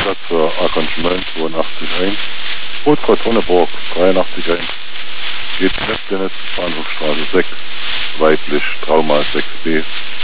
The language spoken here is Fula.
Einsatz für Arkonschmölln 82.1, Rotfrau Tonneburg 83.1, geht Westdennis, Bahnhofstraße 6, weiblich Trauma 6b.